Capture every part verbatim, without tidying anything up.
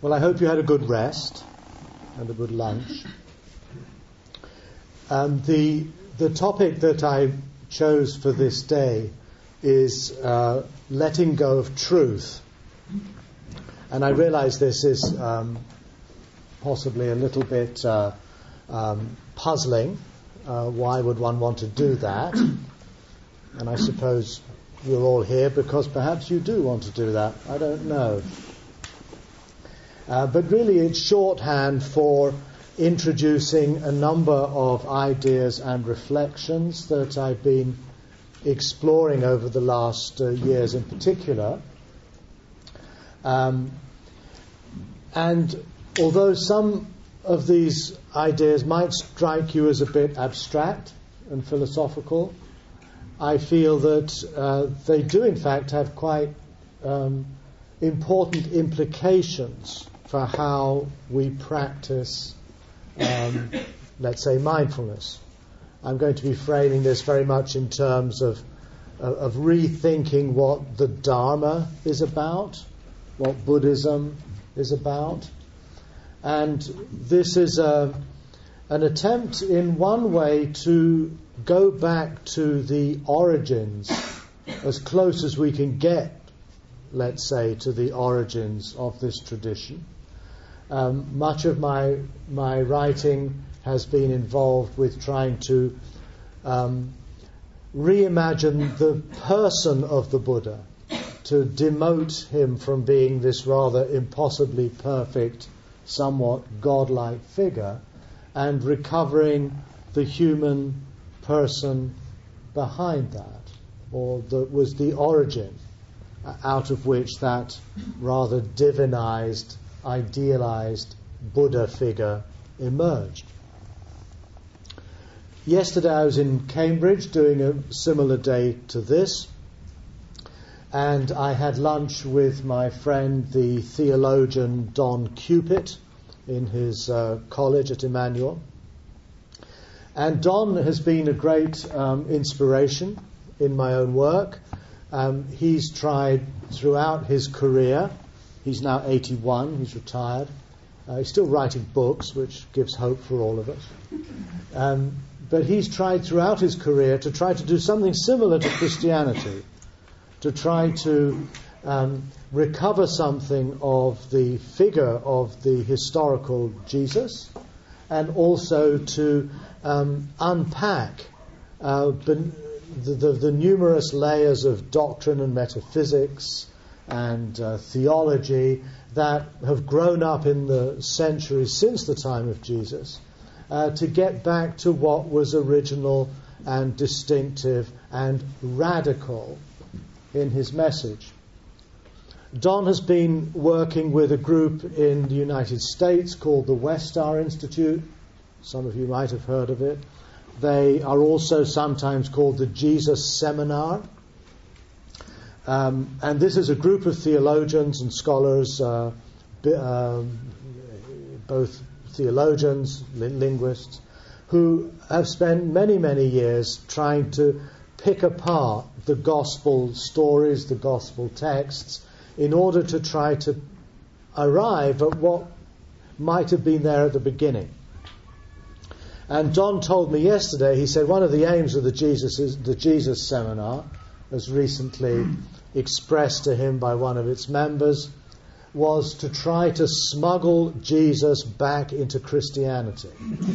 Well, I hope you had a good rest and a good lunch. Um, the the topic that I chose for this day is uh, letting go of truth. And I realize this is um, possibly a little bit uh, um, puzzling. Uh, why would one want to do that? And I suppose you're all here because perhaps you do want to do that. I don't know. Uh, but really it's shorthand for introducing a number of ideas and reflections that I've been exploring over the last uh, years in particular. Um, and although some of these ideas might strike you as a bit abstract and philosophical, I feel that uh, they do in fact have quite um, important implications for how we practice, um, let's say, mindfulness. I'm going to be framing this very much in terms of, of, of rethinking what the Dharma is about, what Buddhism is about. And this is a, an attempt in one way to go back to the origins, as close as we can get, let's say, to the origins of this tradition. Um, much of my my writing has been involved with trying to um, reimagine the person of the Buddha, to demote him from being this rather impossibly perfect, somewhat godlike figure, and recovering the human person behind that, or that was the origin out of which that rather divinized, idealized Buddha figure emerged. Yesterday I was in Cambridge doing a similar day to this, and I had lunch with my friend the theologian Don Cupit in his uh, college at Emmanuel. And Don has been a great um, inspiration in my own work. Um, he's tried throughout his career. He's now eighty-one, he's retired. Uh, he's still writing books, which gives hope for all of us. Um, but he's tried throughout his career to try to do something similar to Christianity, to try to um, recover something of the figure of the historical Jesus, and also to um, unpack uh, the, the, the numerous layers of doctrine and metaphysics and uh, theology that have grown up in the centuries since the time of Jesus, uh, to get back to what was original and distinctive and radical in his message. Don has been working with a group in the United States called the Westar Institute. Some of you might have heard of it. They are also sometimes called the Jesus Seminar. Um, and this is a group of theologians and scholars, uh, b- um, both theologians, lin- linguists, who have spent many, many years trying to pick apart the gospel stories, the gospel texts, in order to try to arrive at what might have been there at the beginning. And Don told me yesterday, he said one of the aims of the Jesus, the Jesus Seminar, as recently expressed to him by one of its members, was to try to smuggle Jesus back into Christianity.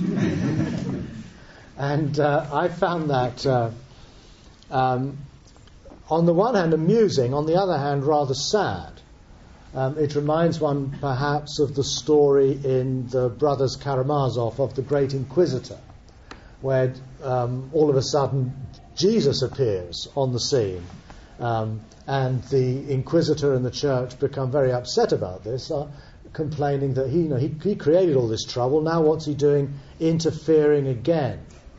And uh, I found that, uh, um, on the one hand, amusing, on the other hand, rather sad. Um, it reminds one, perhaps, of the story in the Brothers Karamazov of the Great Inquisitor, where um, all of a sudden Jesus appears on the scene, um, and the Inquisitor and the Church become very upset about this, uh, complaining that he, you know, he, he created all this trouble. Now, what's he doing? Interfering again.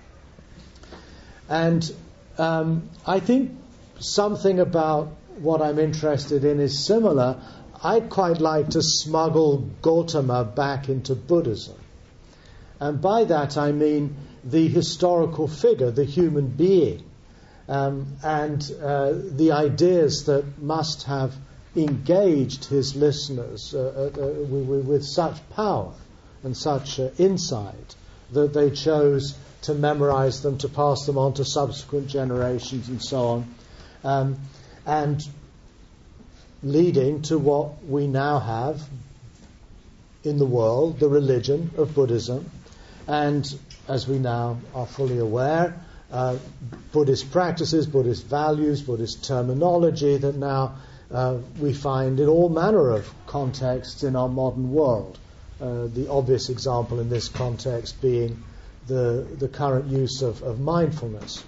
And um, I think something about what I'm interested in is similar. I'd quite like to smuggle Gautama back into Buddhism. And by that I mean the historical figure, the human being, um, and uh, the ideas that must have engaged his listeners uh, uh, with, with such power and such uh, insight that they chose to memorize them, to pass them on to subsequent generations and so on, um, and leading to what we now have in the world, the religion of Buddhism. And as we now are fully aware, uh, Buddhist practices, Buddhist values, Buddhist terminology that now uh, we find in all manner of contexts in our modern world. Uh, the obvious example in this context being the, the current use of, of mindfulness.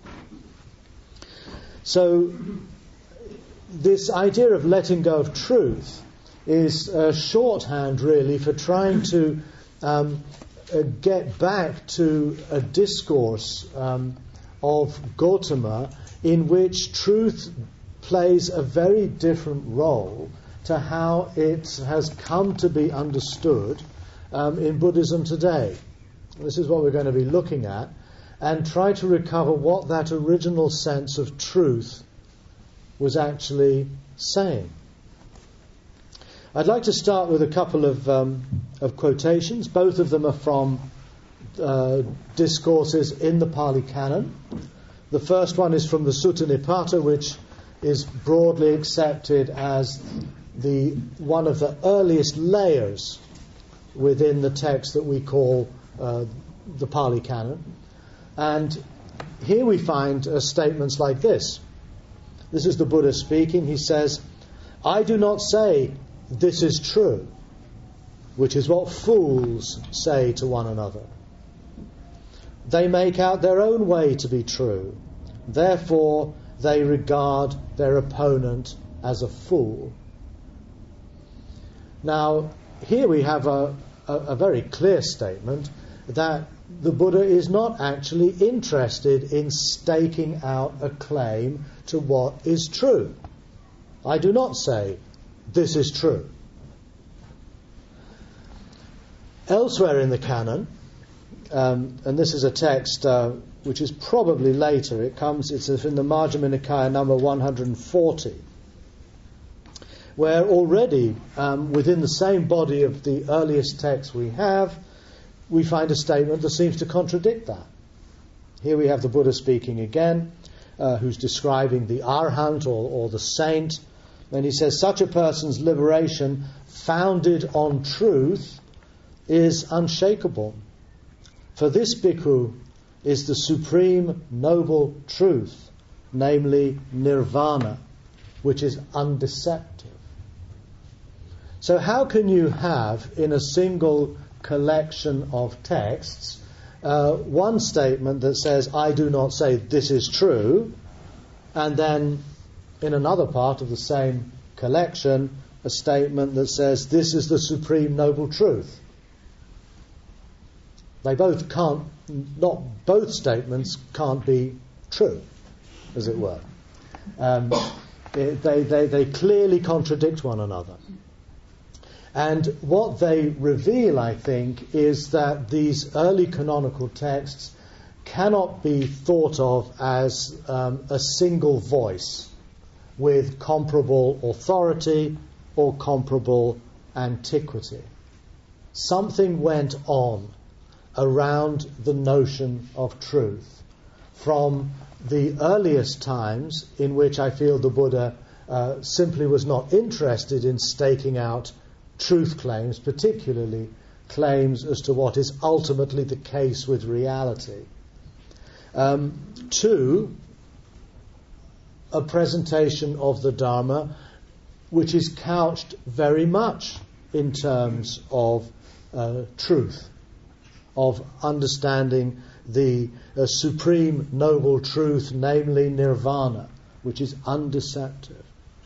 So this idea of letting go of truth is a shorthand really for trying to um, uh, get back to a discourse um, of Gautama in which truth plays a very different role to how it has come to be understood um, in Buddhism today. This is what we're going to be looking at, and try to recover what that original sense of truth was actually saying. I'd like to start with a couple of, um, of quotations. Both of them are from uh, discourses in the Pali Canon. The first one is from the Sutta Nipata, which is broadly accepted as the one of the earliest layers within the text that we call uh, the Pali Canon. And here we find uh, statements like this. This is the Buddha speaking. He says, "I do not say this is true, which is what fools say to one another. They make out their own way to be true. Therefore, they regard their opponent as a fool." Now, here we have a, a, a very clear statement that the Buddha is not actually interested in staking out a claim to what is true. I do not say this is true. Elsewhere in the canon, um, and this is a text uh, which is probably later, it comes, it's in the Majjhima Nikaya number one hundred forty, where already um, within the same body of the earliest text we have, we find a statement that seems to contradict that. Here we have the Buddha speaking again, uh, who's describing the Arhat or, or the saint, and he says, "Such a person's liberation founded on truth is unshakable. For this bhikkhu is the supreme noble truth, namely nirvana, which is undeceptive." So how can you have in a single collection of texts uh, one statement that says, "I do not say this is true," and then in another part of the same collection a statement that says, "This is the supreme noble truth"? They both can't, not both statements can't be true, as it were. Um, they, they, they clearly contradict one another. And what they reveal, I think, is that these early canonical texts cannot be thought of as um, a single voice with comparable authority or comparable antiquity. Something went on around the notion of truth from the earliest times, in which I feel the Buddha uh, simply was not interested in staking out truth claims, particularly claims as to what is ultimately the case with reality. Um, two, a presentation of the Dharma which is couched very much in terms of uh, truth, of understanding the uh, supreme noble truth, namely nirvana, which is undeceptive.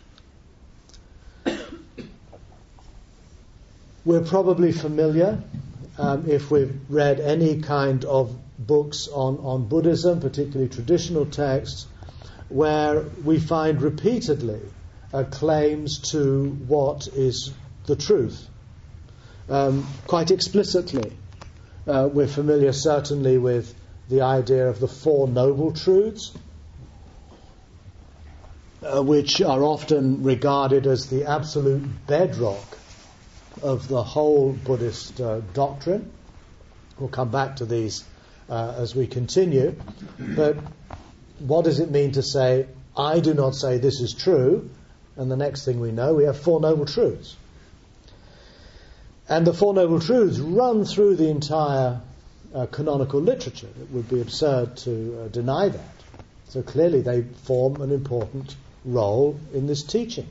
We're probably familiar, um, if we've read any kind of books on, on Buddhism, particularly traditional texts, where we find repeatedly uh, claims to what is the truth, um, quite explicitly. Uh, we're familiar certainly with the idea of the Four Noble Truths. uh, which are often regarded as the absolute bedrock of the whole Buddhist uh, doctrine. We'll come back to these uh, as we continue. But what does it mean to say, I do not say this is true, and the next thing we know, we have Four Noble Truths. And the Four Noble Truths run through the entire uh, canonical literature. It would be absurd to uh, deny that. So clearly they form an important role in this teaching.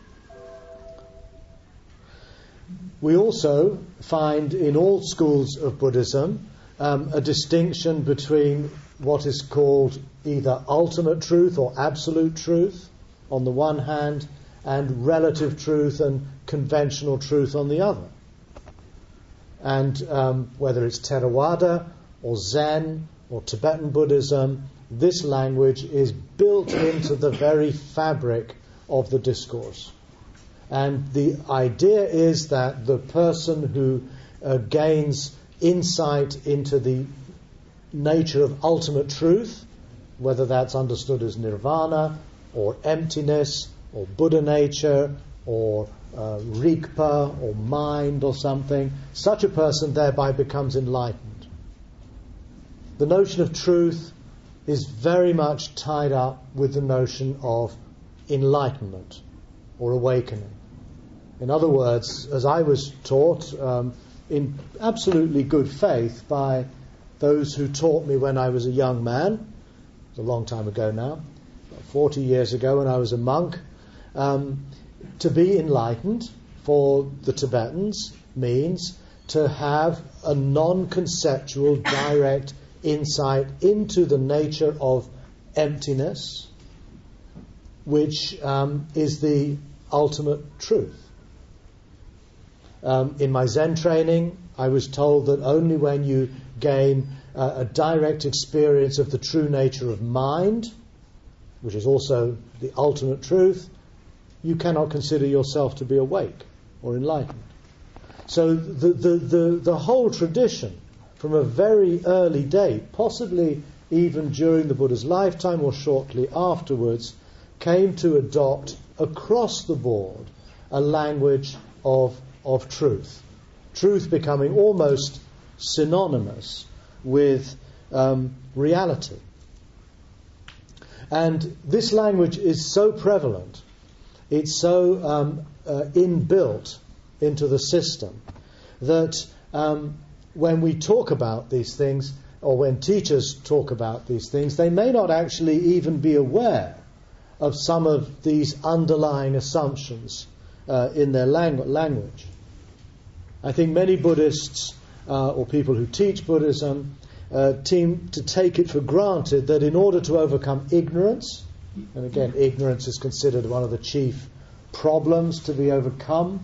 We also find in all schools of Buddhism um, a distinction between what is called either ultimate truth or absolute truth on the one hand, and relative truth and conventional truth on the other. And um, whether it's Theravada or Zen or Tibetan Buddhism, this language is built into the very fabric of the discourse. And the idea is that the person who uh, gains insight into the nature of ultimate truth, whether that's understood as nirvana or emptiness or Buddha nature or uh, Rigpa or mind or something, such a person thereby becomes enlightened. The notion of truth is very much tied up with the notion of enlightenment or awakening. In other words, as I was taught um, in absolutely good faith by those who taught me when I was a young man, it's a long time ago now, forty years ago when I was a monk, um, to be enlightened for the Tibetans means to have a non-conceptual, direct insight into the nature of emptiness, which um, is the ultimate truth. Um, in my Zen training, I was told that only when you gain uh, a direct experience of the true nature of mind, which is also the ultimate truth, you cannot consider yourself to be awake or enlightened. So the, the, the, the whole tradition, from a very early date, possibly even during the Buddha's lifetime or shortly afterwards, came to adopt across the board a language of, of truth. Truth becoming almost synonymous with um, reality. And this language is so prevalent, it's so um, uh, inbuilt into the system, that um, when we talk about these things, or when teachers talk about these things, they may not actually even be aware of some of these underlying assumptions uh, in their langu- language. I think many Buddhists, uh, or people who teach Buddhism, uh, seem to take it for granted that in order to overcome ignorance, and again, ignorance is considered one of the chief problems to be overcome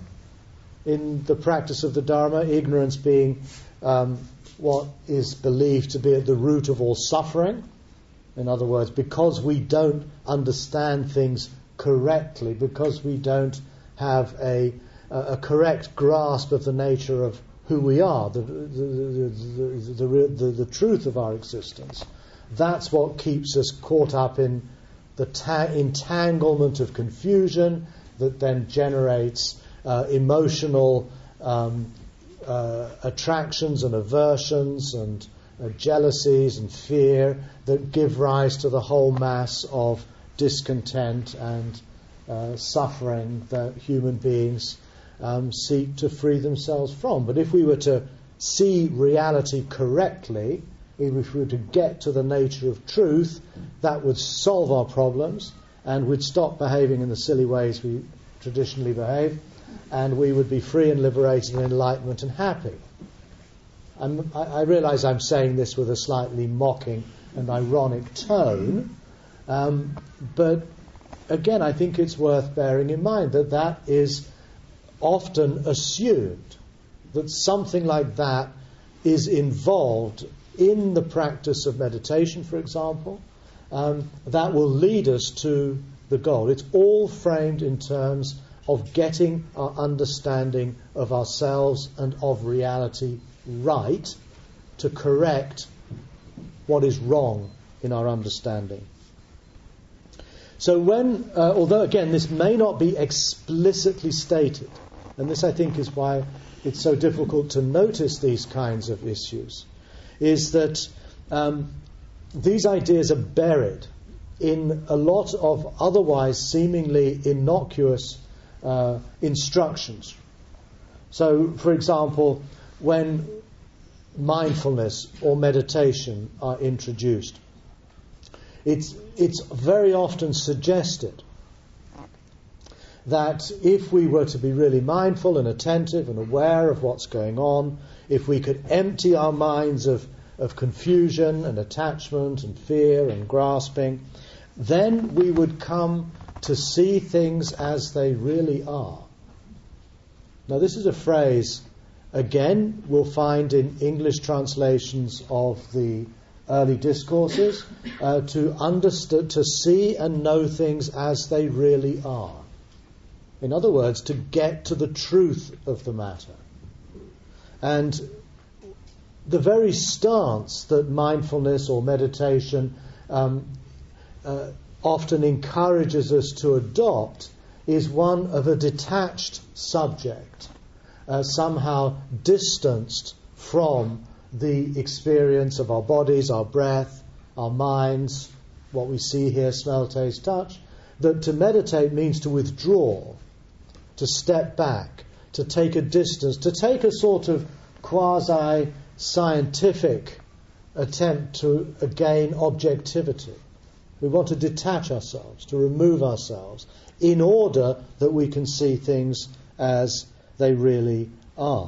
in the practice of the Dharma, ignorance being um, what is believed to be at the root of all suffering. In other words, because we don't understand things correctly, because we don't have a, a correct grasp of the nature of who we are, the, the, the, the, the, the truth of our existence, that's what keeps us caught up in the ta- entanglement of confusion that then generates uh, emotional um, uh, attractions and aversions and uh, jealousies and fear that give rise to the whole mass of discontent and uh, suffering that human beings um, seek to free themselves from. But if we were to see reality correctly, if we were to get to the nature of truth, that would solve our problems, and we'd stop behaving in the silly ways we traditionally behave, and we would be free and liberated and enlightenment and happy. I'm, I, I realise I'm saying this with a slightly mocking and ironic tone, um, but again, I think it's worth bearing in mind that that is often assumed, that something like that is involved in the practice of meditation, for example, um, that will lead us to the goal. It's all framed in terms of getting our understanding of ourselves and of reality right, to correct what is wrong in our understanding. So when, uh, although again this may not be explicitly stated, and this I think is why it's so difficult to notice these kinds of issues, is that um, these ideas are buried in a lot of otherwise seemingly innocuous uh, instructions. So, for example, when mindfulness or meditation are introduced, it's, it's very often suggested that if we were to be really mindful and attentive and aware of what's going on, if we could empty our minds of, of confusion and attachment and fear and grasping, then we would come to see things as they really are. Now, this is a phrase, again, we'll find in English translations of the early discourses, uh, to understand, to see and know things as they really are. In other words, to get to the truth of the matter. And the very stance that mindfulness or meditation um, uh, often encourages us to adopt is one of a detached subject, uh, somehow distanced from the experience of our bodies, our breath, our minds, what we see, hear, smell, taste, touch. That to meditate means to withdraw, to step back, to take a distance, to take a sort of quasi-scientific attempt to gain objectivity. We want to detach ourselves, to remove ourselves, in order that we can see things as they really are.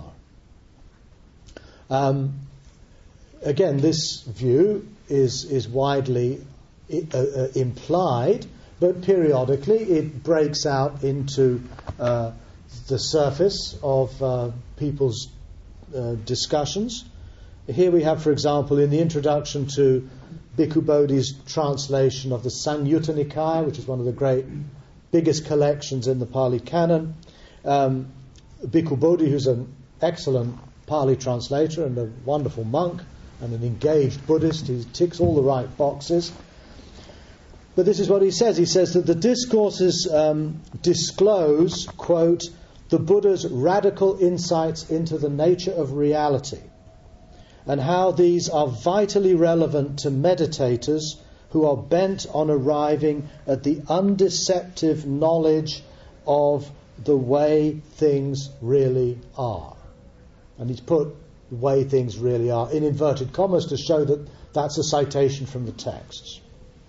Um, again, this view is, is widely uh, uh, implied, but periodically it breaks out into uh, the surface of uh, people's uh, discussions. Here we have, for example, in the introduction to Bhikkhu Bodhi's translation of the Samyutta Nikaya, which is one of the great, biggest collections in the Pali Canon, um, Bhikkhu Bodhi, who's an excellent Pali translator and a wonderful monk and an engaged Buddhist, he ticks all the right boxes. But this is what he says. He says that the discourses um, disclose, quote, the Buddha's radical insights into the nature of reality, and how these are vitally relevant to meditators who are bent on arriving at the undeceptive knowledge of the way things really are. And he's put the way things really are in inverted commas to show that that's a citation from the texts.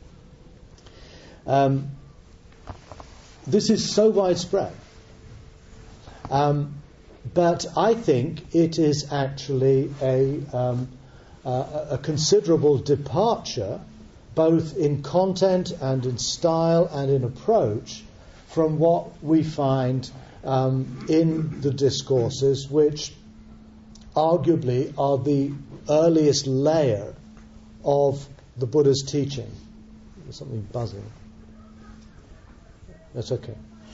Um, this is so widespread. Um, but I think it is actually a, um, uh, a considerable departure, both in content and in style and in approach, from what we find um, in the discourses, which arguably are the earliest layer of the Buddha's teaching. There's something buzzing. That's okay.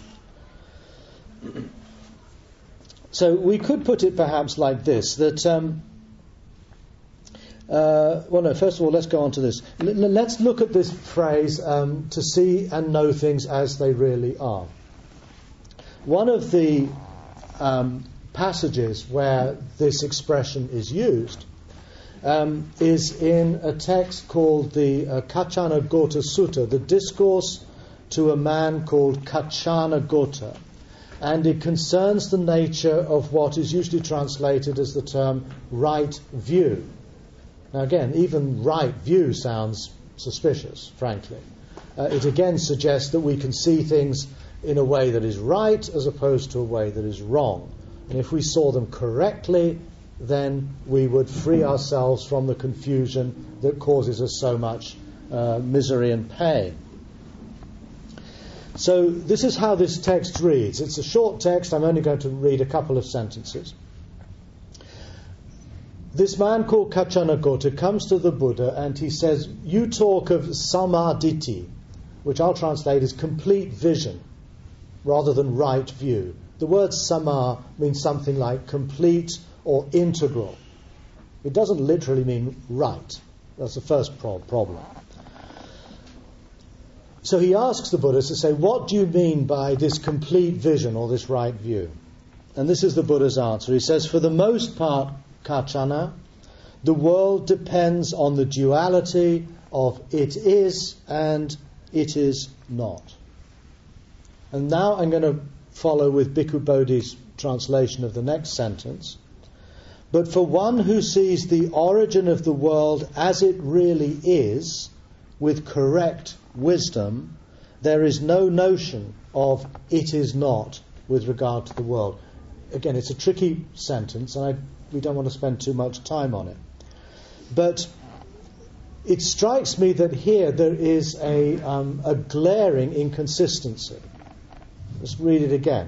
So we could put it perhaps like this, that, um, uh, well no, first of all let's go on to this. L- let's look at this phrase, um, to see and know things as they really are. One of the um, passages where this expression is used um, is in a text called the uh, Kachana Gota Sutta, the discourse to a man called Kachana Gota. And it concerns the nature of what is usually translated as the term right view. Now again, even right view sounds suspicious, frankly. Uh, it again suggests that we can see things in a way that is right as opposed to a way that is wrong. And if we saw them correctly, then we would free ourselves from the confusion that causes us so much uh, misery and pain. So this is how this text reads. It's a short text. I'm only going to read a couple of sentences. This man called Kachana Gota comes to the Buddha and he says, you talk of samaditi, which I'll translate as complete vision, rather than right view. The word sama means something like complete or integral. It doesn't literally mean right. That's the first pro- problem. So he asks the Buddha to say, what do you mean by this complete vision or this right view? And this is the Buddha's answer. He says, for the most part, Kachana, the world depends on the duality of it is and it is not. And now I'm going to follow with Bhikkhu Bodhi's translation of the next sentence. But for one who sees the origin of the world as it really is, with correct wisdom, there is no notion of it is not with regard to the world. Again, it's a tricky sentence, and I, we don't want to spend too much time on it. But it strikes me that here there is a, um, a glaring inconsistency. Let's read it again.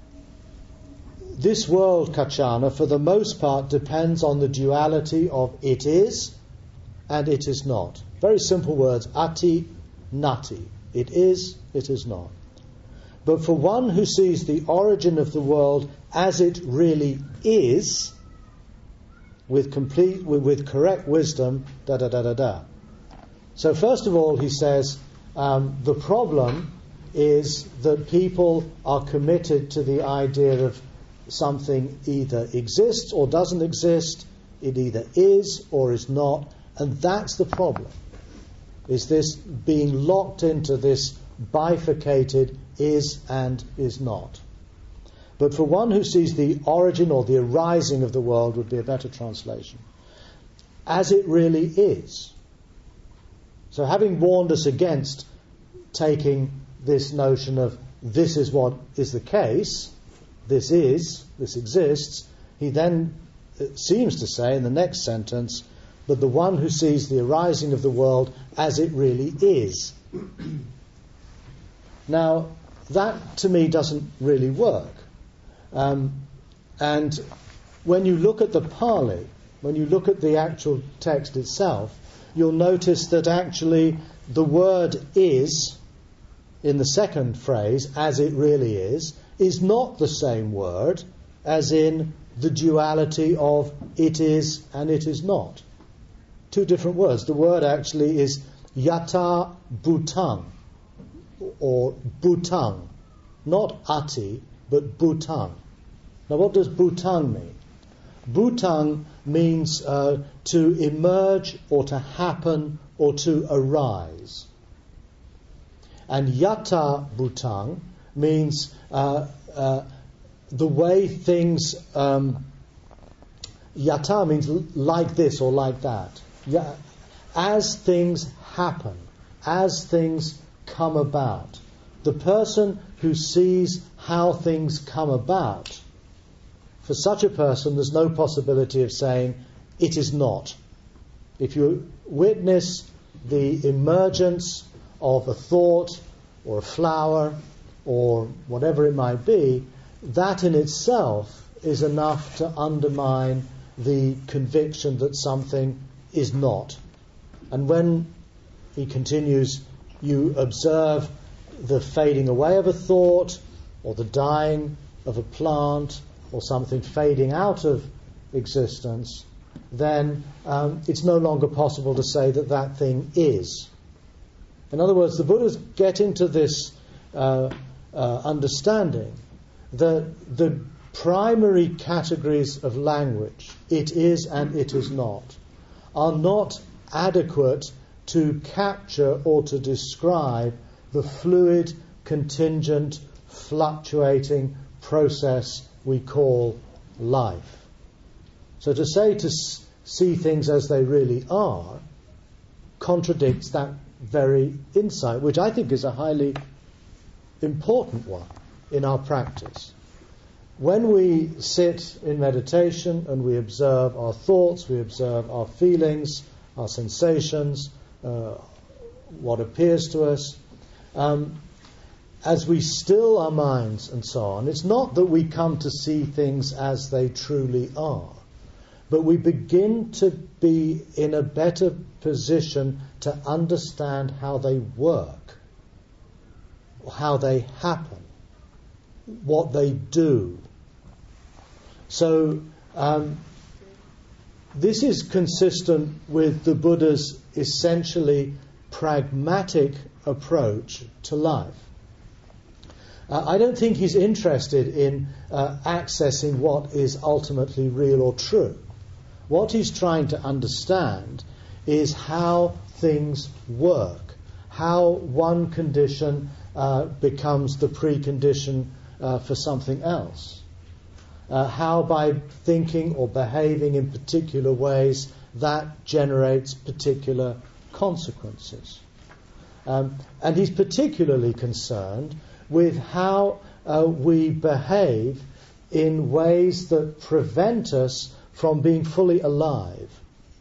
This world, Kachana, for the most part depends on the duality of it is and it is not. Very simple words, ati, nati. It is, it is not. But for one who sees the origin of the world as it really is, with complete, with, with correct wisdom, da da da da da. So first of all, he says, um, the problem is that people are committed to the idea of something either exists or doesn't exist, it either is or is not, and that's the problem, is this being locked into this bifurcated is and is not. But for one who sees the origin or the arising of the world would be a better translation, as it really is. So having warned us against taking this notion of this is what is the case, this is, this exists, he then seems to say in the next sentence, but the one who sees the arising of the world as it really is. Now, that to me doesn't really work. Um, and when you look at the Pali, when you look at the actual text itself, you'll notice that actually the word is, in the second phrase, as it really is, is not the same word as in the duality of it is and it is not. Two different words. The word actually is yata bhutang, or bhutang, not ati, but bhutang. Now what does bhutang mean? Bhutang means uh, to emerge or to happen or to arise. And yata bhutang means uh, uh, the way things, um, yata means like this or like that. Yeah, as things happen, as things come about. The person who sees how things come about, for such a person there's no possibility of saying it is not. If you witness the emergence of a thought or a flower or whatever it might be, that in itself is enough to undermine the conviction that something is not. And when, he continues, you observe the fading away of a thought or the dying of a plant or something fading out of existence, then um, it's no longer possible to say that that thing is. In other words, the Buddha's getting to this uh, uh, understanding that the primary categories of language, it is and it is not, are not adequate to capture or to describe the fluid, contingent, fluctuating process we call life. So to say to s- see things as they really are contradicts that very insight, which I think is a highly important one in our practice. When we sit in meditation and we observe our thoughts, we observe our feelings, our sensations, uh, what appears to us, um, as we still our minds and so on, it's not that we come to see things as they truly are, but we begin to be in a better position to understand how they work, how they happen, what they do. So um, this is consistent with the Buddha's essentially pragmatic approach to life. Uh, I don't think he's interested in uh, accessing what is ultimately real or true. What he's trying to understand is how things work, how one condition uh, becomes the precondition uh, for something else, uh, how by thinking or behaving in particular ways that generates particular consequences. Um, and he's particularly concerned with how uh, we behave in ways that prevent us from being fully alive.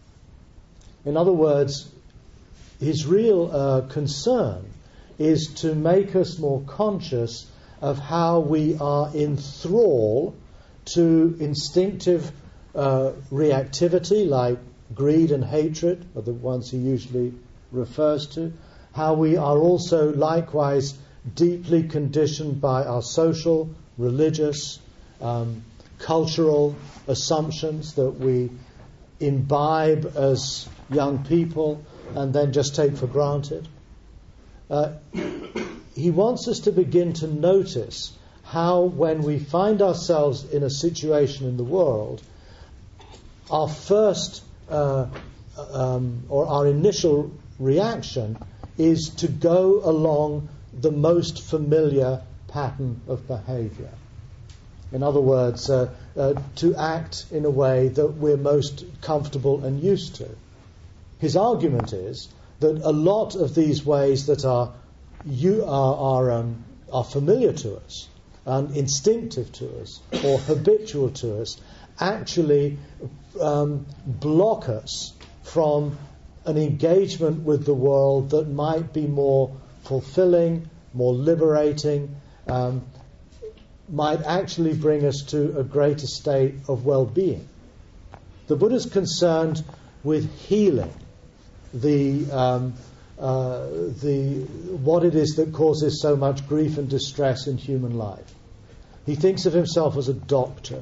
In other words, his real uh, concern is to make us more conscious of how we are in thrall to instinctive uh, reactivity, like greed and hatred are the ones he usually refers to, how we are also likewise deeply conditioned by our social, religious, um, cultural assumptions that we imbibe as young people and then just take for granted. Uh, he wants us to begin to notice how, when we find ourselves in a situation in the world, our first uh, um, or our initial reaction is to go along the most familiar pattern of behavior. In other words, uh, uh, to act in a way that we're most comfortable and used to. His argument is that a lot of these ways that are you are are, um, are familiar to us and instinctive to us or habitual to us actually um, block us from an engagement with the world that might be more fulfilling, more liberating, um, might actually bring us to a greater state of well-being. The Buddha's concerned with healing the um, uh, the what it is that causes so much grief and distress in human life. He thinks of himself as a doctor,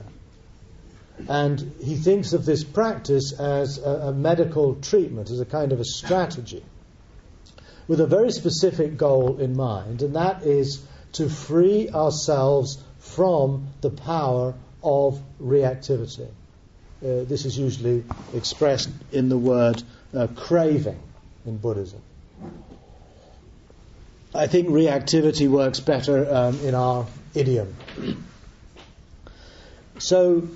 and he thinks of this practice as a, a medical treatment, as a kind of a strategy, with a very specific goal in mind, and that is to free ourselves from the power of reactivity. Uh, this is usually expressed in the word uh, craving in Buddhism. I think reactivity works better um, in our idiom. So,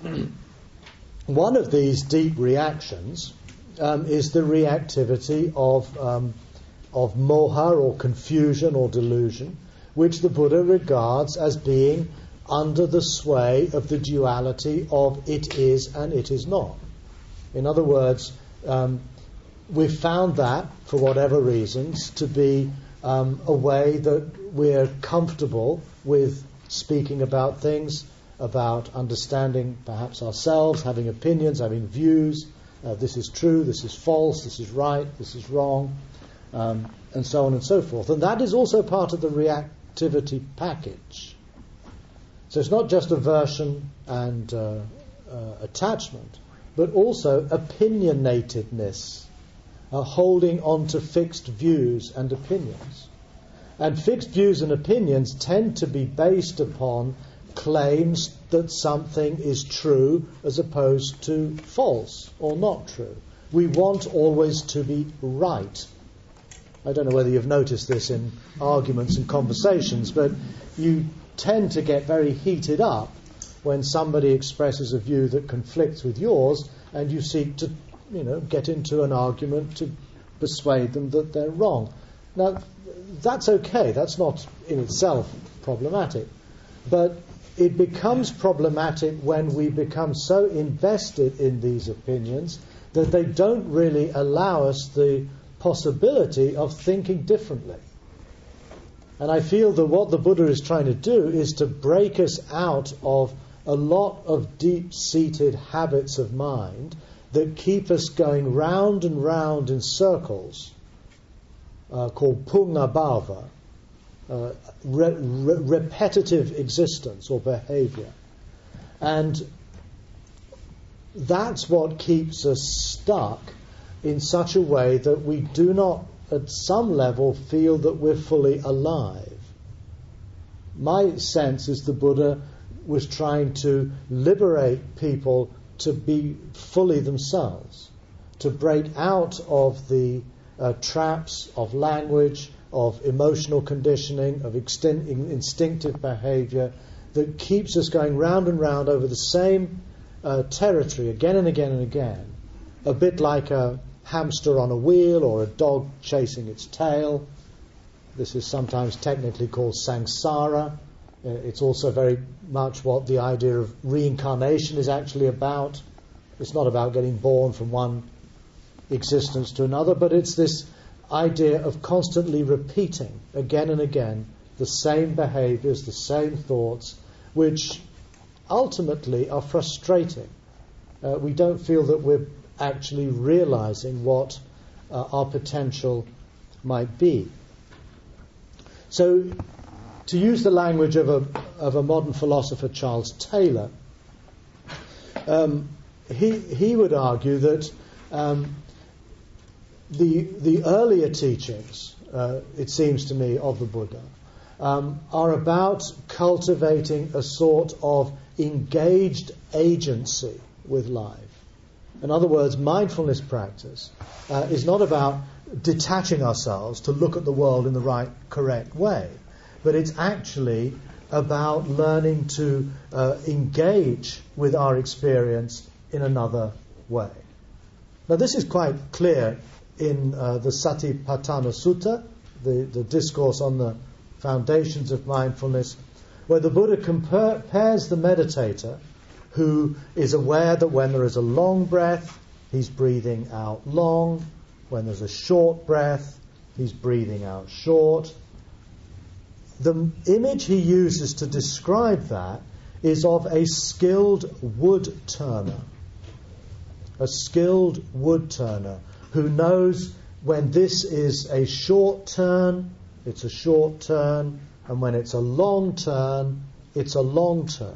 one of these deep reactions um, is the reactivity of um, of moha or confusion or delusion, which the Buddha regards as being under the sway of the duality of it is and it is not. In other words, um, we've found that, for whatever reasons, to be um, a way that we're comfortable with speaking about things, about understanding perhaps ourselves, having opinions, having views. Uh, this is true, this is false, this is right, this is wrong, um, and so on and so forth. And that is also part of the reactivity package. So it's not just aversion and uh, uh, attachment, but also opinionatedness, uh, holding on to fixed views and opinions. And fixed views and opinions tend to be based upon claims that something is true as opposed to false or not true. We want always to be right. I don't know whether you've noticed this in arguments and conversations, but you tend to get very heated up when somebody expresses a view that conflicts with yours, and you seek to, you know, get into an argument to persuade them that they're wrong. Now, that's okay. That's not in itself problematic. But it becomes problematic when we become so invested in these opinions that they don't really allow us the possibility of thinking differently. And I feel that what the Buddha is trying to do is to break us out of a lot of deep-seated habits of mind that keep us going round and round in circles, uh, called punna bhava, uh, re- re- repetitive existence or behavior. And that's what keeps us stuck in such a way that we do not at some level, feel that we're fully alive. My sense is the Buddha was trying to liberate people to be fully themselves, to break out of the uh, traps of language, of emotional conditioning, of extin- instinctive behavior that keeps us going round and round over the same uh, territory again and again and again, a bit like a hamster on a wheel or a dog chasing its tail. This is sometimes technically called samsara. Uh, it's also very much what the idea of reincarnation is actually about. It's not about getting born from one existence to another, but it's this idea of constantly repeating again and again the same behaviors, the same thoughts, which ultimately are frustrating. Uh, we don't feel that we're actually realizing what uh, our potential might be. So, to use the language of a of a modern philosopher, Charles Taylor, um, he he would argue that um, the the earlier teachings, uh, it seems to me, of the Buddha um, are about cultivating a sort of engaged agency with life. In other words, mindfulness practice uh, is not about detaching ourselves to look at the world in the right, correct way, but it's actually about learning to uh, engage with our experience in another way. Now, this is quite clear in uh, the Satipatthana Sutta, the, the discourse on the foundations of mindfulness, where the Buddha compares the meditator who is aware that when there is a long breath, he's breathing out long. When there's a short breath, he's breathing out short. The image he uses to describe that is of a skilled wood turner. A skilled wood turner who knows when this is a short turn, it's a short turn, and when it's a long turn, it's a long turn.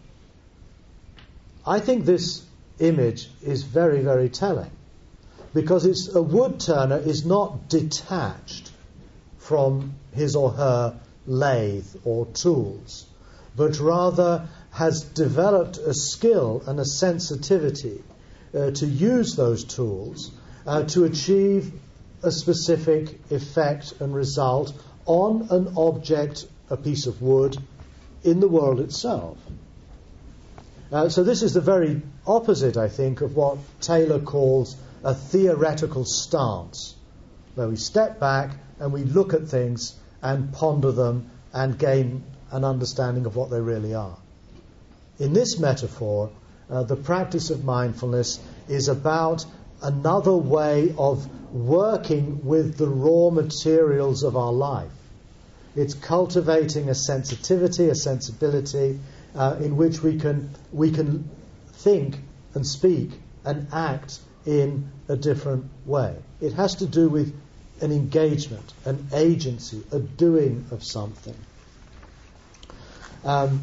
I think this image is very, very telling, because it's a wood turner is not detached from his or her lathe or tools, but rather has developed a skill and a sensitivity uh, to use those tools uh, to achieve a specific effect and result on an object, a piece of wood, in the world itself. Uh, so this is the very opposite, I think, of what Taylor calls a theoretical stance, where we step back and we look at things and ponder them and gain an understanding of what they really are. In this metaphor, uh, the practice of mindfulness is about another way of working with the raw materials of our life. It's cultivating a sensitivity, a sensibility, uh, in which we can we can think and speak and act in a different way. It has to do with an engagement, an agency, a doing of something. Um,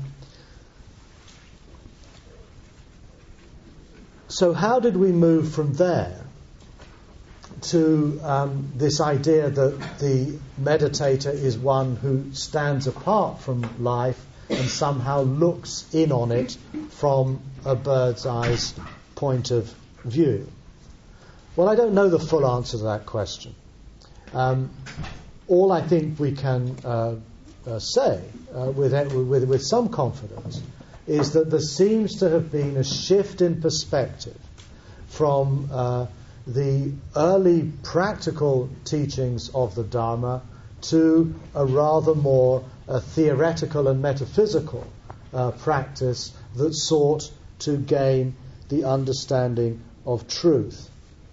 so how did we move from there to um, this idea that the meditator is one who stands apart from life and somehow looks in on it from a bird's eye point of view? Well, I don't know the full answer to that question. Um, all I think we can uh, uh, say uh, with, with, with some confidence is that there seems to have been a shift in perspective from uh, the early practical teachings of the Dharma to a rather more uh, theoretical and metaphysical uh, practice that sought to gain the understanding of truth.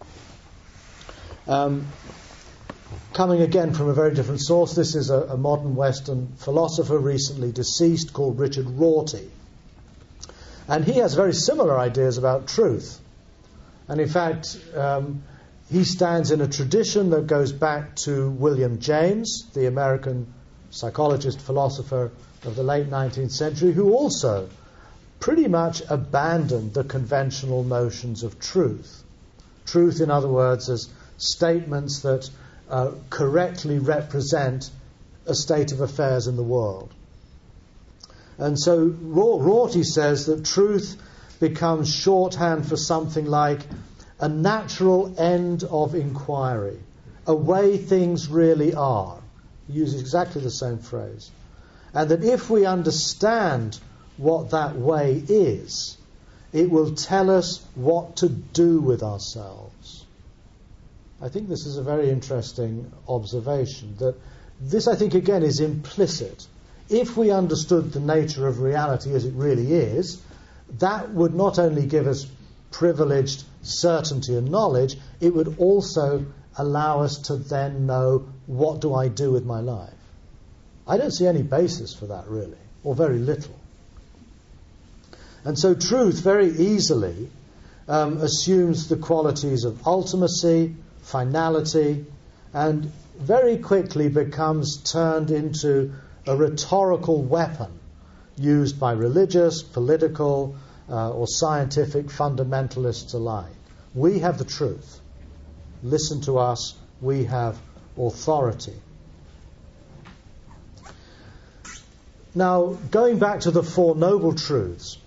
Um, coming again from a very different source, this is a, a modern Western philosopher recently deceased called Richard Rorty. And he has very similar ideas about truth. And in fact, um, he stands in a tradition that goes back to William James, the American psychologist, philosopher of the late nineteenth century, who also pretty much abandoned the conventional notions of truth. Truth, in other words, as statements that uh, correctly represent a state of affairs in the world. And so Rorty says that truth becomes shorthand for something like a natural end of inquiry, a way things really are. He uses exactly the same phrase. And that if we understand what that way is, it will tell us what to do with ourselves. I think this is a very interesting observation, that this, I think, again, is implicit. If we understood the nature of reality as it really is, that would not only give us privileged certainty and knowledge, it would also allow us to then know, what do I do with my life? I don't see any basis for that, really, or very little. And so truth very easily um, assumes the qualities of ultimacy, finality, and very quickly becomes turned into a rhetorical weapon used by religious, political, uh, or scientific fundamentalists alike. We have the truth. Listen to us. We have authority. Now, going back to the Four Noble Truths,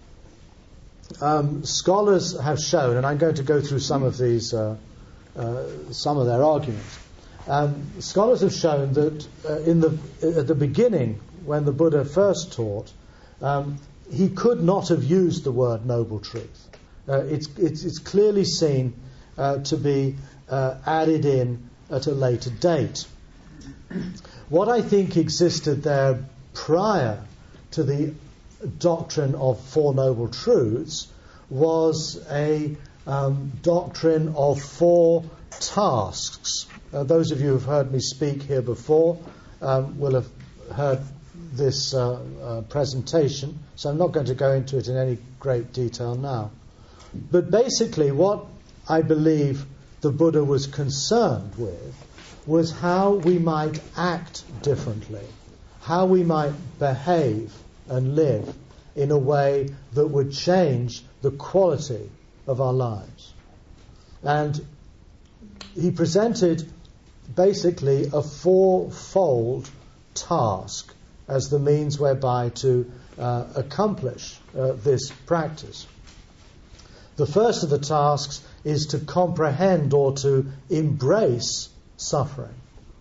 um, scholars have shown, and I'm going to go through some of these, uh, uh, some of their arguments. Um, scholars have shown that uh, in the at the beginning, when the Buddha first taught, um, he could not have used the word noble truth. Uh, it's, it's it's clearly seen uh, to be uh, added in at a later date. What I think existed there prior to the doctrine of Four Noble Truths was a um, doctrine of four tasks. Uh, those of you who have heard me speak here before um, will have heard this uh, uh, presentation, so I'm not going to go into it in any great detail now. But basically what I believe the Buddha was concerned with was how we might act differently, how we might behave and live in a way that would change the quality of our lives. And he presented basically a fourfold task as the means whereby to uh, accomplish uh, this practice. The first of the tasks is to comprehend or to embrace suffering.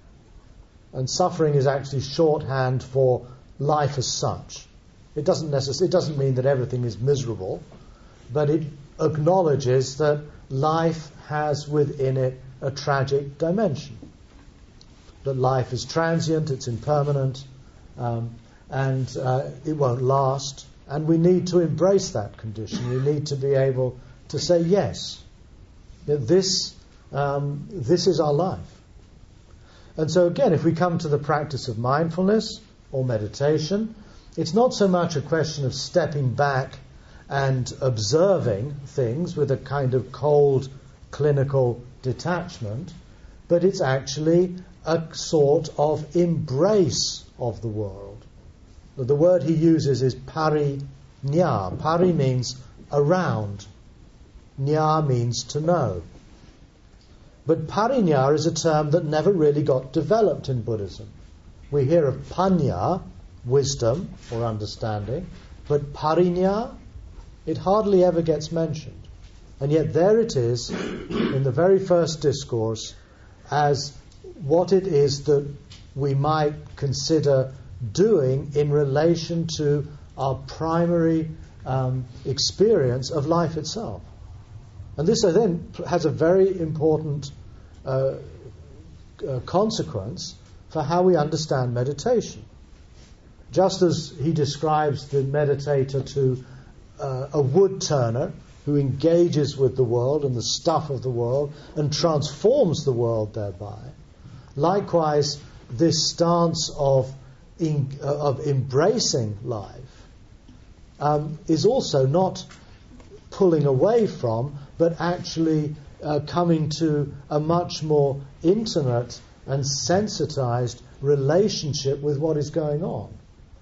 And suffering is actually shorthand for life as such. It doesn't necessarily, it doesn't mean that everything is miserable, but it acknowledges that life has within it a tragic dimension. That life is transient, it's impermanent, um, and uh, it won't last. And we need to embrace that condition. We need to be able to say yes, that this um, this is our life. And so again, if we come to the practice of mindfulness or meditation, it's not so much a question of stepping back and observing things with a kind of cold, clinical detachment, but it's actually a sort of embrace of the world. The word he uses is parinya. Pari means around. Nya means to know. But parinya is a term that never really got developed in Buddhism. We hear of panya, wisdom or understanding, but parinya, it hardly ever gets mentioned. And yet there it is in the very first discourse as what it is that we might consider doing in relation to our primary um, experience of life itself. And this uh, then has a very important uh, uh, consequence for how we understand meditation. Just as he describes the meditator to uh, a wood turner who engages with the world and the stuff of the world and transforms the world thereby, likewise this stance of in, uh, of embracing life um, is also not pulling away from, but actually uh, coming to a much more intimate and sensitized relationship with what is going on.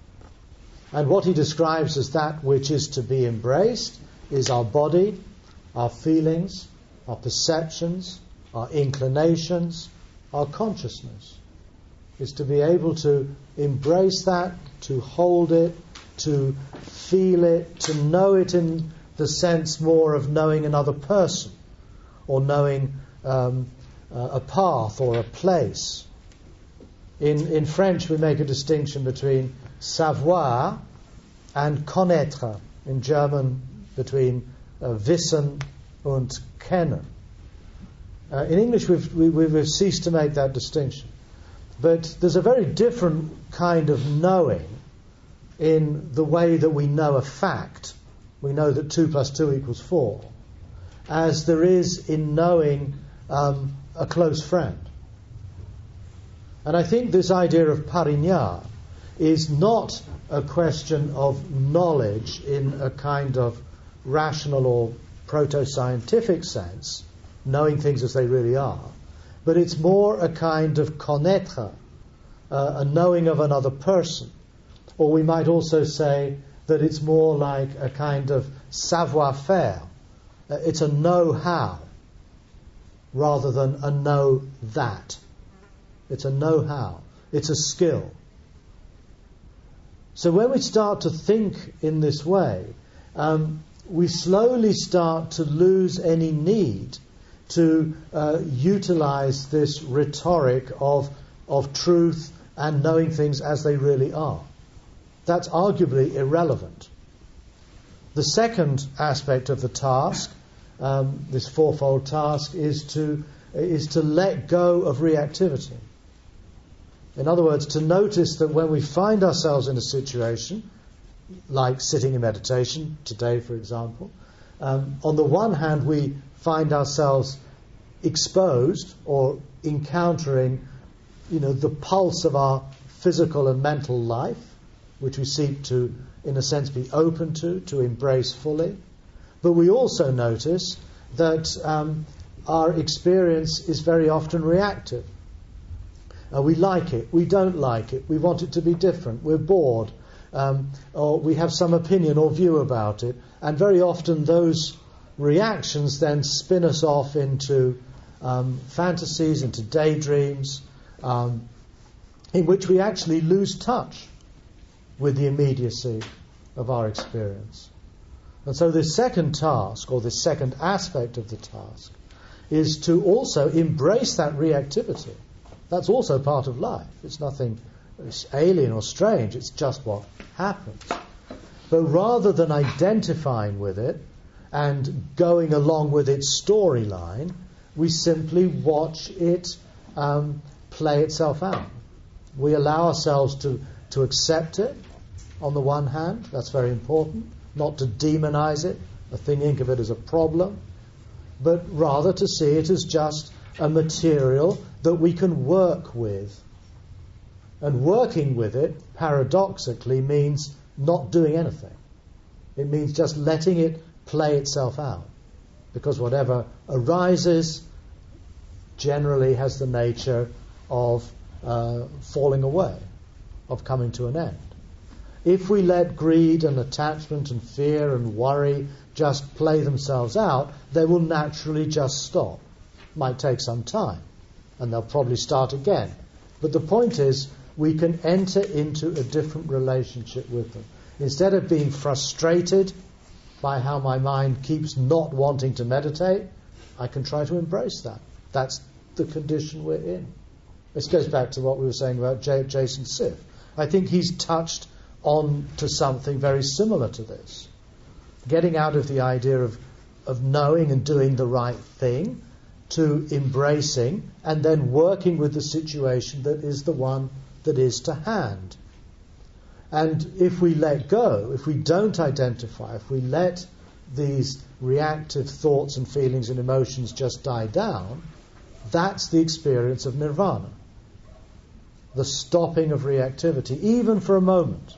And what he describes as that which is to be embraced is our body, our feelings, our perceptions, our inclinations, our consciousness, is to be able to embrace that, to hold it, to feel it, to know it in the sense more of knowing another person, or knowing um, uh, a path or a place. In, in French we make a distinction between savoir and connaître. In German between uh, wissen und kennen. Uh, in English we've, we, we've ceased to make that distinction. But there's a very different kind of knowing in the way that we know a fact. We know that two plus two equals four, as there is in knowing um, a close friend. And I think this idea of parigna is not a question of knowledge in a kind of rational or proto-scientific sense, knowing things as they really are, but it's more a kind of connaître, uh, a knowing of another person. Or we might also say that it's more like a kind of savoir-faire. Uh, it's a know-how rather than a know-that. It's a know-how. It's a skill. So when we start to think in this way, um, we slowly start to lose any need to uh, utilize this rhetoric of, of truth and knowing things as they really are. That's arguably irrelevant. The second aspect of the task, um, this fourfold task, is to is to let go of reactivity. In other words, to notice that when we find ourselves in a situation, like sitting in meditation, today for example, um, on the one hand we find ourselves exposed or encountering, you know, the pulse of our physical and mental life, which we seek to, in a sense, be open to, to embrace fully. But we also notice that um, our experience is very often reactive. Uh, we like it, we don't like it, we want it to be different, we're bored, um, or we have some opinion or view about it, and very often those reactions then spin us off into um, fantasies, into daydreams, um, in which we actually lose touch with the immediacy of our experience. And so this second task, or this second aspect of the task, is to also embrace that reactivity. That's also part of life. It's nothing alien or strange, it's just what happens. But rather than identifying with it and going along with its storyline, we simply watch it um, play itself out. We allow ourselves to, to accept it, on the one hand, that's very important, not to demonize it, or think of it as a problem, but rather to see it as just a material that we can work with. And working with it, paradoxically, means not doing anything. It means just letting it play itself out. Because whatever arises generally has the nature of uh, falling away, of coming to an end. If we let greed and attachment and fear and worry just play themselves out, they will naturally just stop. Might take some time, and they'll probably start again. But the point is, we can enter into a different relationship with them. Instead of being frustrated by how my mind keeps not wanting to meditate, I can try to embrace that. That's the condition we're in. This goes back to what we were saying about J- Jason Siff. I think he's touched on to something very similar to this. Getting out of the idea of, of knowing and doing the right thing to embracing and then working with the situation that is the one that is to hand. And if we let go, if we don't identify, if we let these reactive thoughts and feelings and emotions just die down, that's the experience of nirvana. The stopping of reactivity, even for a moment,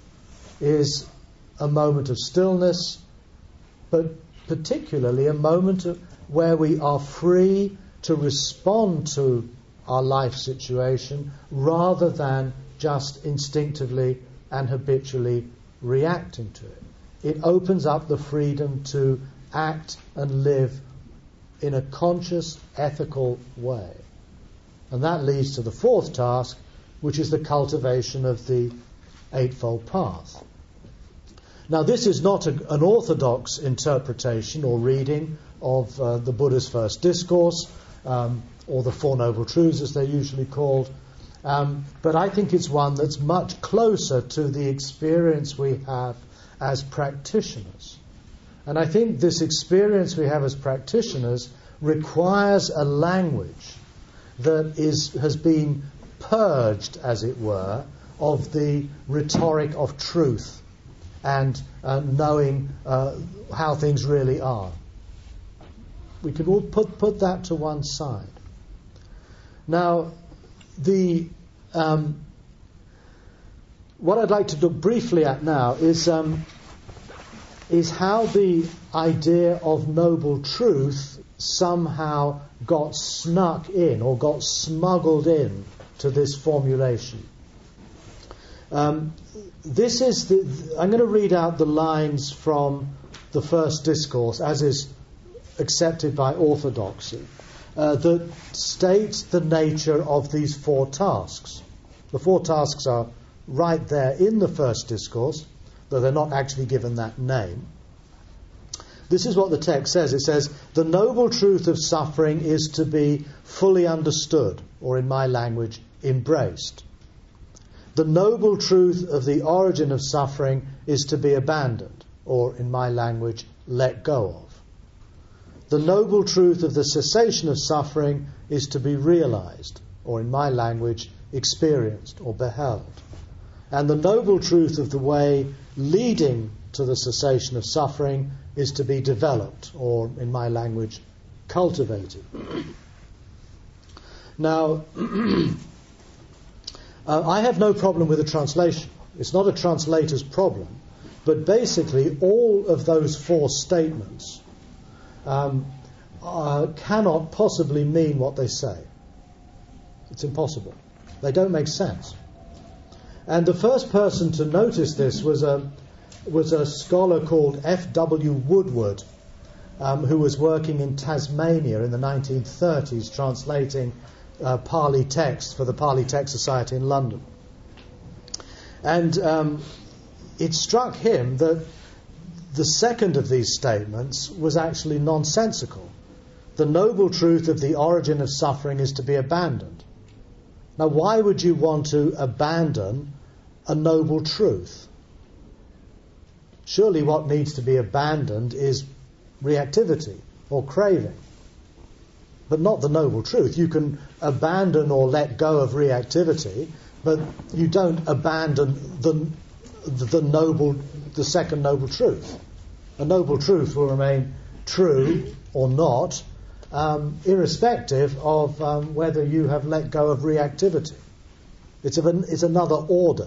is a moment of stillness, but particularly a moment of, where we are free to respond to our life situation rather than just instinctively and habitually reacting to it. It opens up the freedom to act and live in a conscious, ethical way. And that leads to the fourth task, which is the cultivation of the Eightfold Path. Now, this is not a, an orthodox interpretation or reading of uh, the Buddha's first discourse, um, or the Four Noble Truths as they're usually called, um, but I think it's one that's much closer to the experience we have as practitioners. And I think this experience we have as practitioners requires a language that is has been purged, as it were, of the rhetoric of truth and uh, knowing uh, how things really are. We could all put, put that to one side. Now, the um, what I'd like to look briefly at now is um, is how the idea of noble truth somehow got snuck in or got smuggled in to this formulation. Um, this is the, I'm going to read out the lines from the first discourse as is accepted by orthodoxy, uh, that states the nature of these four tasks. The four tasks are right there in the first discourse, though they're not actually given that name. This is what the text says. It says, the noble truth of suffering is to be fully understood, or in my language, embraced. The noble truth of the origin of suffering is to be abandoned, or in my language, let go of. The noble truth of the cessation of suffering is to be realized, or in my language, experienced or beheld. And the noble truth of the way leading to the cessation of suffering is to be developed, or in my language, cultivated. Now, uh, I have no problem with the translation. It's not a translator's problem, but basically all of those four statements um, uh, cannot possibly mean what they say. It's impossible. They don't make sense. And the first person to notice this was a was a scholar called F W Woodward, um, who was working in Tasmania in the nineteen thirties, translating uh, Pali texts for the Pali Text Society in London. And um, it struck him that the second of these statements was actually nonsensical. The noble truth of the origin of suffering is to be abandoned. Now, why would you want to abandon a noble truth? Surely what needs to be abandoned is reactivity or craving, but not the noble truth. You can abandon or let go of reactivity, but you don't abandon the the noble, the second noble truth. A noble truth will remain true or not, um, irrespective of um, whether you have let go of reactivity. It's, of an, it's another order.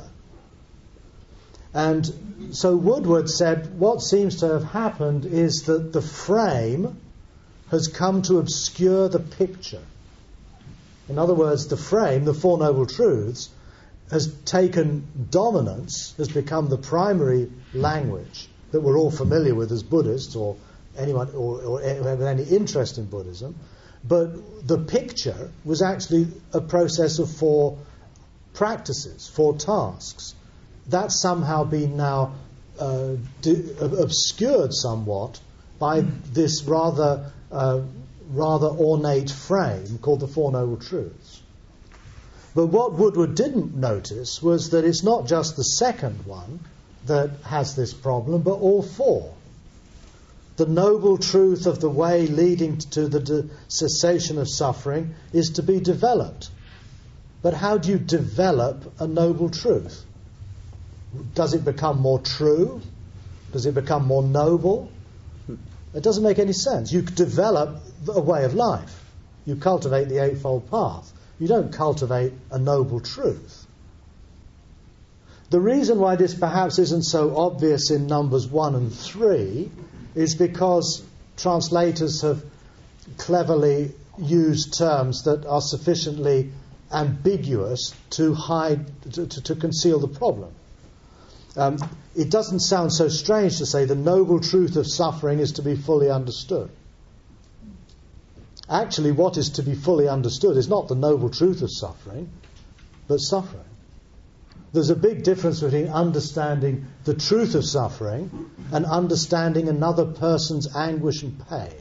And so Woodward said what seems to have happened is that the frame has come to obscure the picture. In other words, the frame, the Four Noble Truths, has taken dominance, has become the primary language that we're all familiar with as Buddhists, or anyone or, or who have any interest in Buddhism. But the picture was actually a process of four practices, four tasks. That's somehow been now uh, d- obscured somewhat by this rather uh, rather ornate frame called the Four Noble Truths. But what Woodward didn't notice was that it's not just the second one that has this problem, but all four. The noble truth of the way leading to the de- cessation of suffering is to be developed. But how do you develop a noble truth? Does it become more true? Does it become more noble? It doesn't make any sense. You develop a way of life. You cultivate the Eightfold Path. You don't cultivate a noble truth. The reason why this perhaps isn't so obvious in Numbers one and three is because translators have cleverly used terms that are sufficiently ambiguous to hide, to, to, to conceal the problem. Um, it doesn't sound so strange to say the noble truth of suffering is to be fully understood. Actually, what is to be fully understood is not the noble truth of suffering, but suffering. There's a big difference between understanding the truth of suffering and understanding another person's anguish and pain.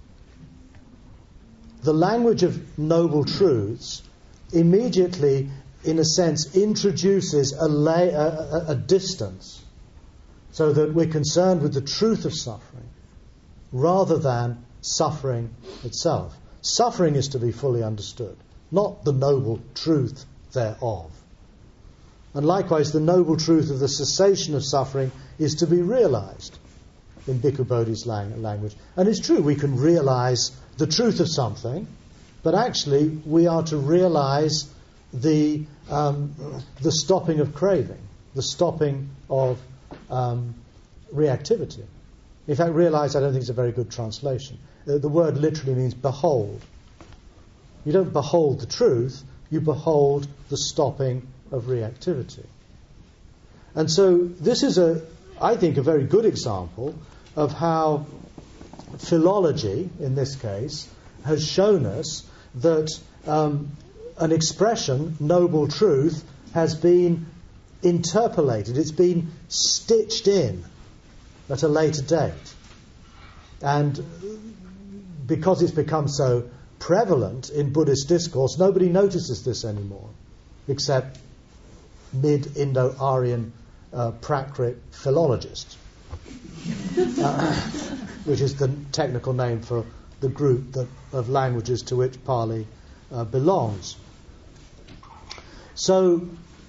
The language of noble truths immediately, in a sense, introduces a, lay, a, a, a distance, so that we're concerned with the truth of suffering rather than suffering itself. Suffering is to be fully understood, not the noble truth thereof. And likewise, the noble truth of the cessation of suffering is to be realized in Bhikkhu Bodhi's lang- language. And it's true, we can realize the truth of something, but actually we are to realize the um, the stopping of craving, the stopping of um, reactivity. In fact, realize, I don't think is a very good translation. Uh, the word literally means behold. You don't behold the truth, you behold the stopping of reactivity. And so this is, a, I think, a very good example of how philology, in this case, has shown us that um, an expression, noble truth, has been interpolated, it's been stitched in at a later date. And because it's become so prevalent in Buddhist discourse, nobody notices this anymore, except mid-Indo-Aryan uh, Prakrit philologists, uh, which is the technical name for the group that, of languages to which Pali uh, belongs. So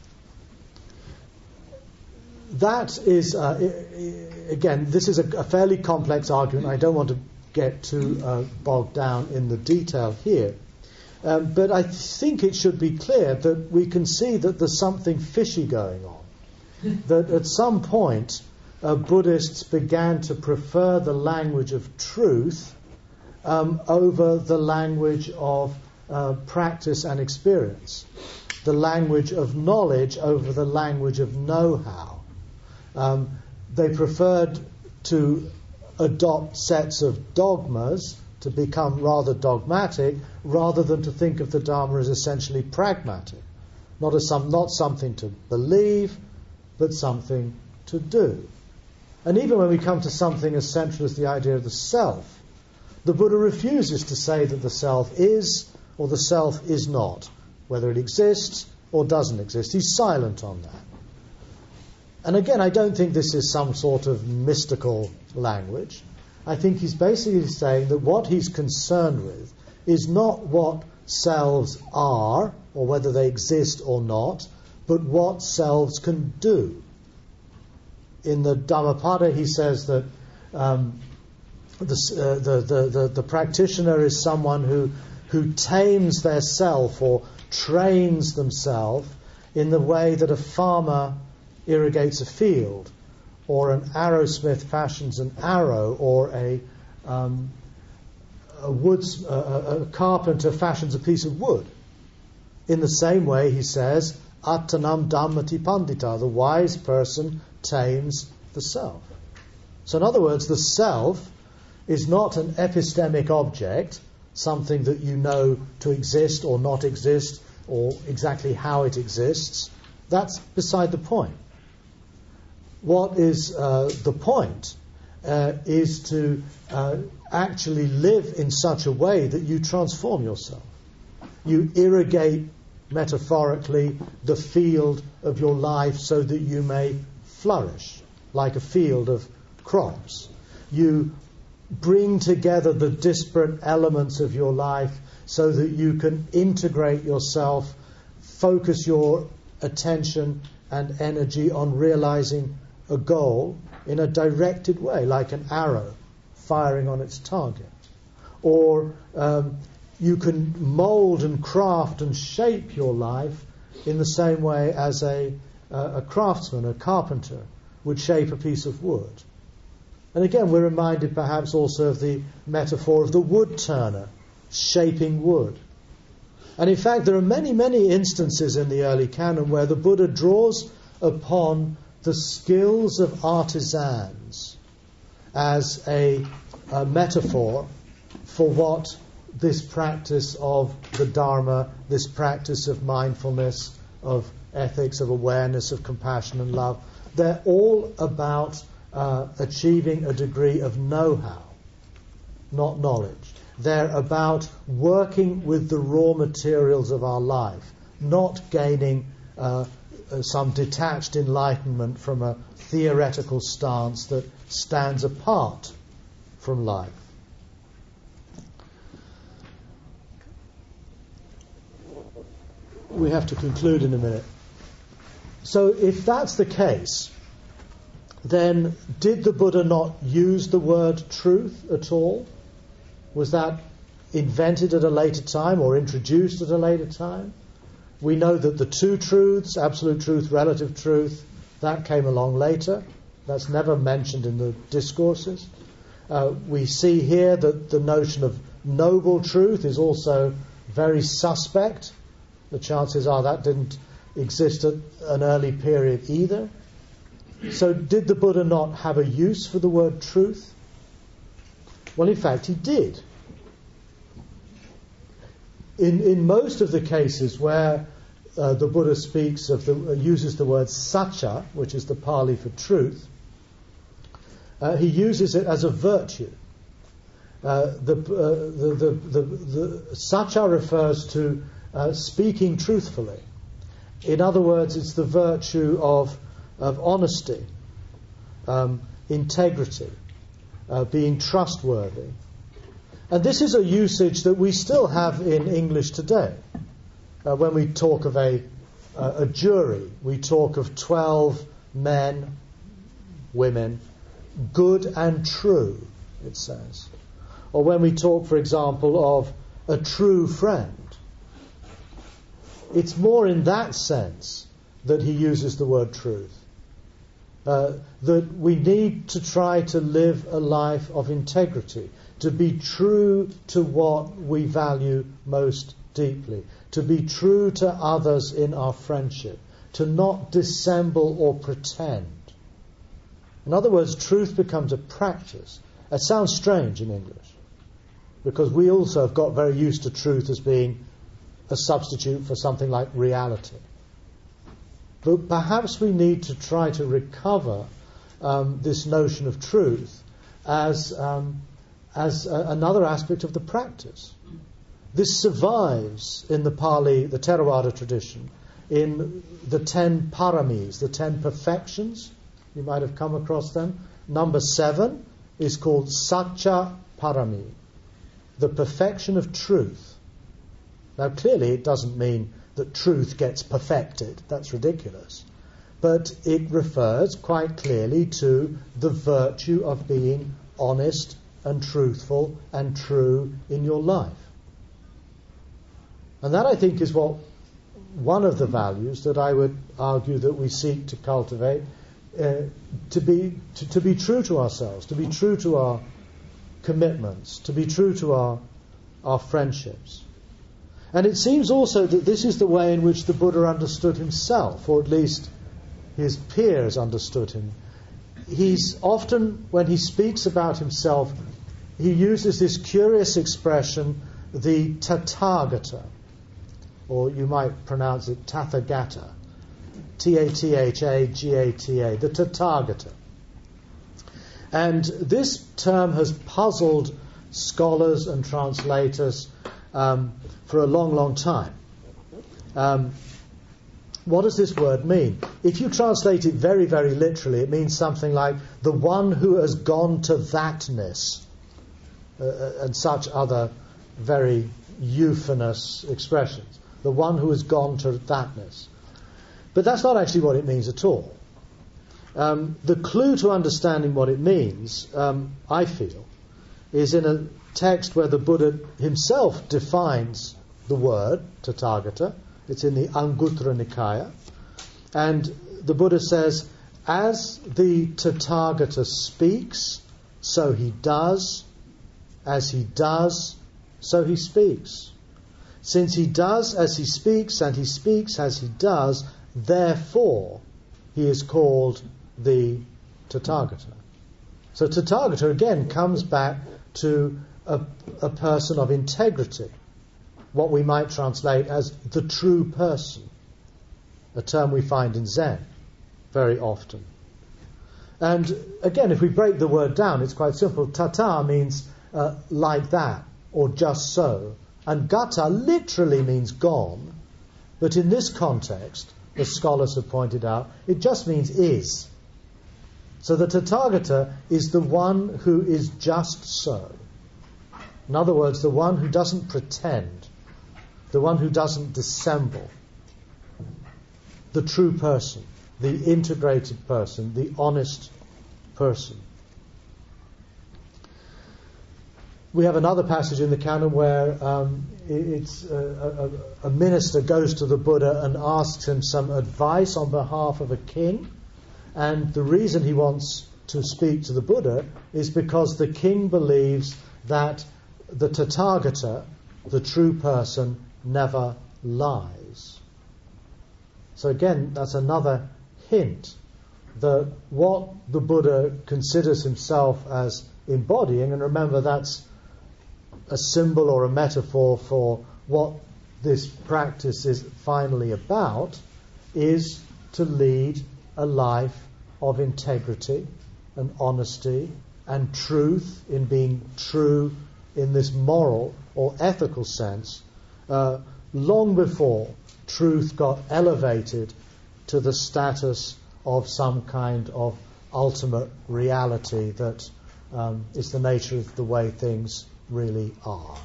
that is, uh, again, this is a, a fairly complex argument. I don't want to get too uh, bogged down in the detail here. Um, but I think it should be clear that we can see that there's something fishy going on. That at some point, uh, Buddhists began to prefer the language of truth um, over the language of uh, practice and experience, the language of knowledge over the language of know-how. Um, they preferred to adopt sets of dogmas to become rather dogmatic, rather than to think of the Dharma as essentially pragmatic, not as some, not something to believe, but something to do. And even when we come to something as central as the idea of the self, the Buddha refuses to say that the self is or the self is not, whether it exists or doesn't exist. He's silent on that. And again, I don't think this is some sort of mystical language. I think he's basically saying that what he's concerned with is not what selves are, or whether they exist or not, but what selves can do. In the Dhammapada, he says that um, the, uh, the, the, the, the practitioner is someone who, who tames their self or trains themselves in the way that a farmer irrigates a field, or an arrowsmith fashions an arrow, or a um, a, woods, a, a carpenter fashions a piece of wood. In the same way, he says, Attanam dhammati pandita, the wise person tames the self. So in other words, the self is not an epistemic object, something that you know to exist or not exist, or exactly how it exists. That's beside the point. What is uh, the point uh, is to uh, actually live in such a way that you transform yourself. You irrigate, metaphorically, the field of your life so that you may flourish, like a field of crops. You bring together the disparate elements of your life so that you can integrate yourself, focus your attention and energy on realizing a goal in a directed way, like an arrow firing on its target. Or um, you can mold and craft and shape your life in the same way as a, uh, a craftsman, a carpenter, would shape a piece of wood. And again, we're reminded perhaps also of the metaphor of the wood turner shaping wood. And in fact, there are many, many instances in the early canon where the Buddha draws upon the skills of artisans as a, a metaphor for what this practice of the Dharma, this practice of mindfulness, of ethics, of awareness, of compassion and love, they're all about uh, achieving a degree of know-how, not knowledge. They're about working with the raw materials of our life, not gaining uh, some detached enlightenment from a theoretical stance that stands apart from life. We have to conclude in a minute. So if that's the case, then did the Buddha not use the word truth at all? Was that invented at a later time or introduced at a later time? We know that the two truths, absolute truth, relative truth, that came along later. That's never mentioned in the discourses. Uh, we see here that the notion of noble truth is also very suspect. The chances are that didn't exist at an early period either. So did the Buddha not have a use for the word truth? Well, in fact, he did. In in most of the cases where uh, the Buddha speaks of the uh, uses the word satcha, which is the Pali for truth, uh, he uses it as a virtue. Uh, the, uh, the, the the the satcha refers to uh, speaking truthfully. In other words, it's the virtue of of honesty, um, integrity, uh, being trustworthy. And this is a usage that we still have in English today. Uh, when we talk of a, uh, a jury, we talk of twelve men, women, good and true, it says. Or when we talk, for example, of a true friend, it's more in that sense that he uses the word truth. Uh, that we need to try to live a life of integrity, to be true to what we value most deeply, to be true to others in our friendship, to not dissemble or pretend. In other words, truth becomes a practice. It sounds strange in English, because we also have got very used to truth as being a substitute for something like reality. But perhaps we need to try to recover um, this notion of truth as um, as a, another aspect of the practice. This survives in the Pali, the Theravada tradition, in the ten paramis, the ten perfections. You might have come across them. Number seven is called Satcha Parami, the perfection of truth. Now, clearly, it doesn't mean that truth gets perfected. That's ridiculous. But it refers quite clearly to the virtue of being honest and truthful and true in your life. And that, I think, is what one of the values that I would argue that we seek to cultivate, uh, to be to, to be true to ourselves, to be true to our commitments, to be true to our our friendships. And it seems also that this is the way in which the Buddha understood himself, or at least his peers understood him. He's often, when he speaks about himself, he uses this curious expression, the Tathagata, or you might pronounce it Tathagata, T A T H A G A T A, the Tathagata. And this term has puzzled scholars and translators um, for a long, long time. Um, what does this word mean? If you translate it very, very literally, it means something like the one who has gone to thatness, uh, and such other very euphonous expressions. The one who has gone to thatness. But that's not actually what it means at all. Um, the clue to understanding what it means, um, I feel, is in a text where the Buddha himself defines the word, Tathagata. It's in the Anguttara Nikaya. And the Buddha says, as the Tathagata speaks, so he does. As he does, so he speaks. Since he does as he speaks, and he speaks as he does, therefore he is called the Tathagata. So Tathagata again comes back to a, a person of integrity, what we might translate as the true person, a term we find in Zen very often. And again, if we break the word down, it's quite simple. Tata means uh, like that, or just so. And gata literally means gone. But in this context, as scholars have pointed out, it just means is. So the Tathagata is the one who is just so. In other words, the one who doesn't pretend, the one who doesn't dissemble, the true person, the integrated person, the honest person. We have another passage in the canon where um, it's a, a, a minister goes to the Buddha and asks him some advice on behalf of a king, and the reason he wants to speak to the Buddha is because the king believes that the Tathagata, the true person, never lies. So again, that's another hint that what the Buddha considers himself as embodying, and remember that's a symbol or a metaphor for what this practice is finally about, is to lead a life of integrity and honesty and truth, in being true in this moral or ethical sense, uh, long before truth got elevated to the status of some kind of ultimate reality that um, is the nature of the way things really are.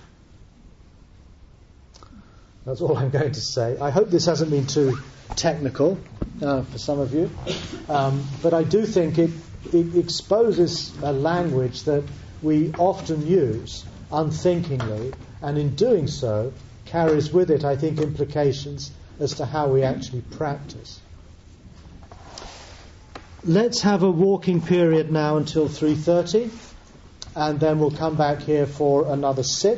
That's all I'm going to say. I hope this hasn't been too technical uh, for some of you, um, but I do think it, it exposes a language that we often use unthinkingly, and in doing so carries with it, I think, implications as to how we actually practice. Let's have a walking period now until three thirty, and then we'll come back here for another sit.